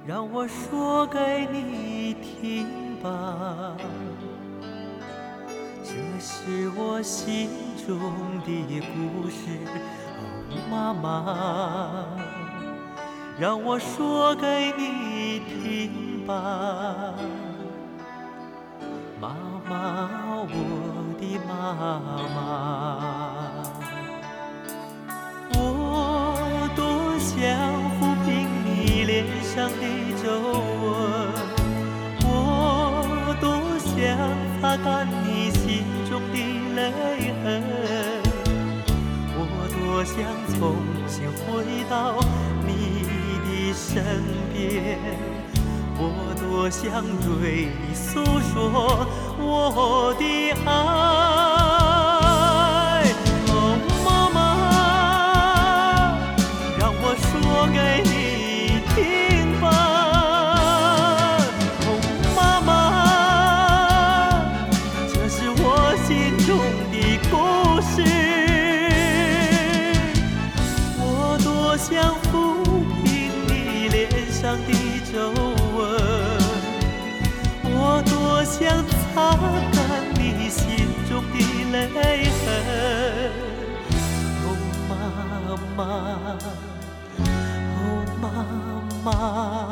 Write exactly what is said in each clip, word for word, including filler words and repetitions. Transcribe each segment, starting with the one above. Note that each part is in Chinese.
让我说给你听吧，这是我心中的故事。哦，妈妈，让我说给你听吧，妈妈，我的妈妈，我多想抚平你脸上的皱纹，我多想擦干你心中的泪痕，我多想重新回到你的身边，我多想对你诉说我的爱。哦，妈妈，让我说给你听吧。哦，妈妈，这是我心中的故事。我多想抚平你脸上的皱纹，我多想擦干你心中的泪痕。哦，妈妈，哦，妈妈，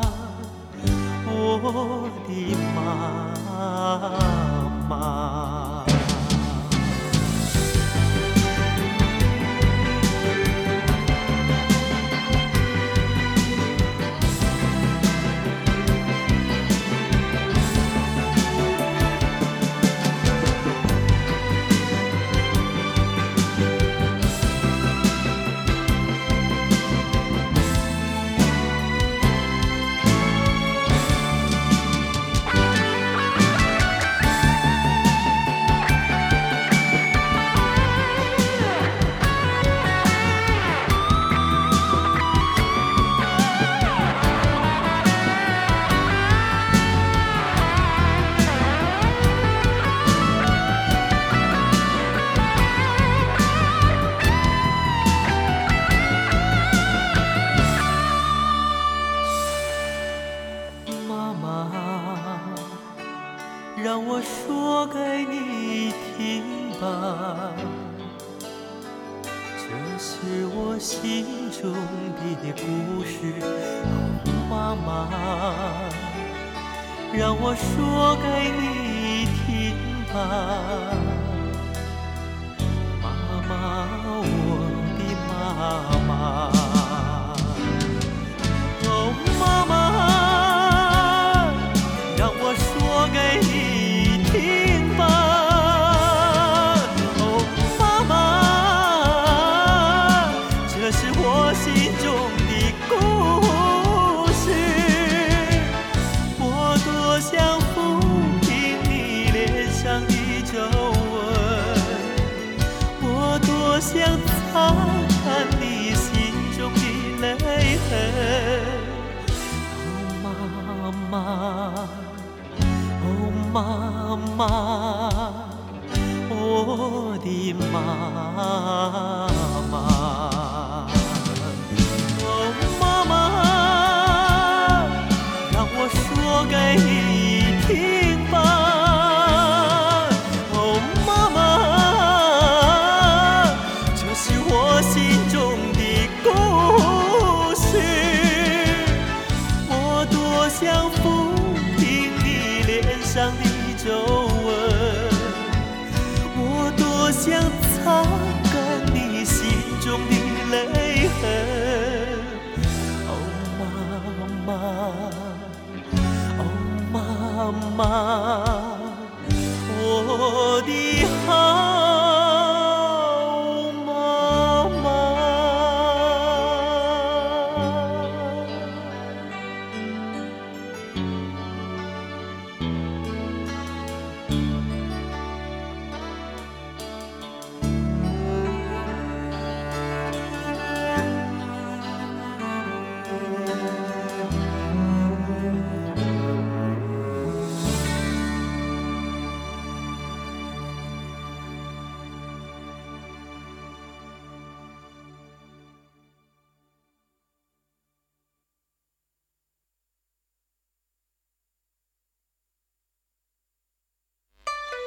我的妈妈。让我说给你听吧，这是我心中的故事。哦，妈妈，让我说给你听吧，妈妈，我的妈妈。哦，妈妈，让我说给你听吧。哦，妈妈，这是我心中的故事。我多想抚平你脸上的皱纹，我多想擦干你心中的泪痕。哦，妈妈，哦，妈妈，我的妈妈。哦，妈妈，让我说给你听吧。哦，妈妈，这是我心中的故事。我多想抚平你脸上的皱纹，我多想擦干你心中的泪痕。哦，妈妈，哦，妈妈。